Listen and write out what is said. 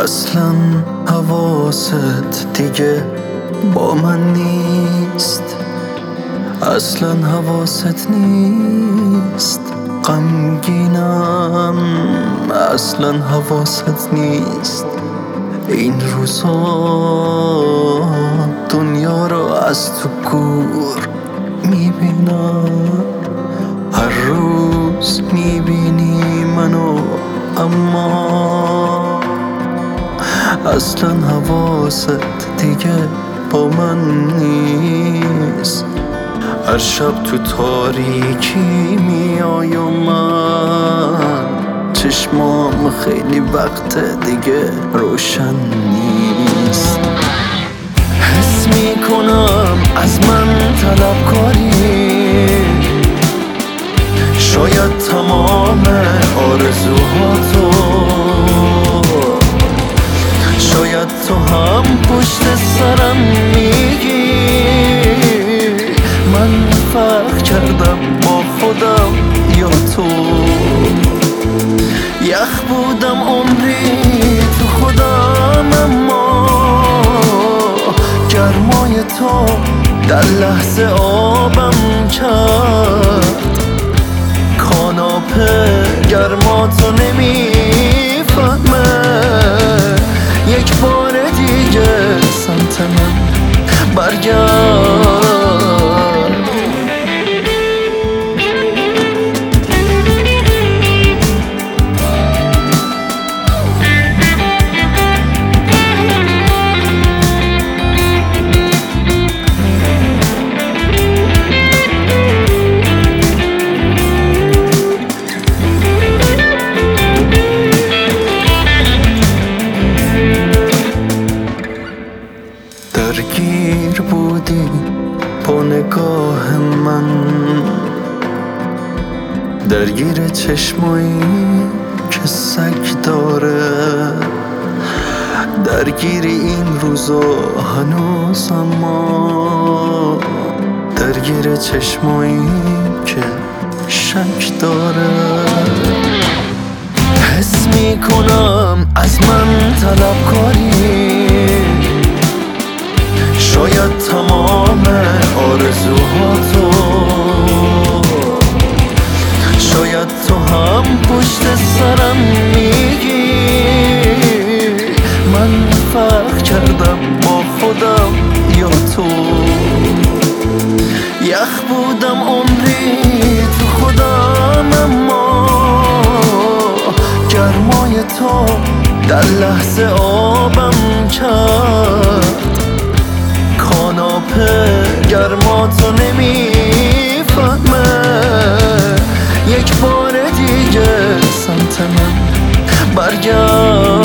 اصلا حواست دیگه با من نیست، اصلا حواست نیست. غمگینم، اصلا حواست نیست. این روزا دنیا رو از تو گور میبینم، هر روز میبینی منو اما اصلا حواست دیگه با من نیست. هر شب تو تاریکی میای و من چشمام خیلی وقت دیگه روشن نیست. حس میکنم از من طلبکاری، شاید تمام آرزوهاتو، شاید تو هم پشت سرم میگی من فرق کردم با خودم یا تو. یخ بودم عمری تو خودم، اما گرمای تو در لحظه آبم کرد. کاناپه گرماتو نمیفهمه، یک بار دیگه سمت من برگرد. درگیر بودی با نگاه من، درگیر چشمایی که سگ داره، درگیر این روزا هنوز، اما درگیر چشمایی که شک داره. حس میکنم از من طلبکاری، شاید تمام آرزوهاتو، شاید تو هم پشت سرم میگی من فرق کردم با خودم یا تو. یخ بودم عمری تو خودم، اما گرمای تو در لحظه آبم کرد. کاناپه گرماتو نمیفهمه، یک بار دیگه سمت من برگرد.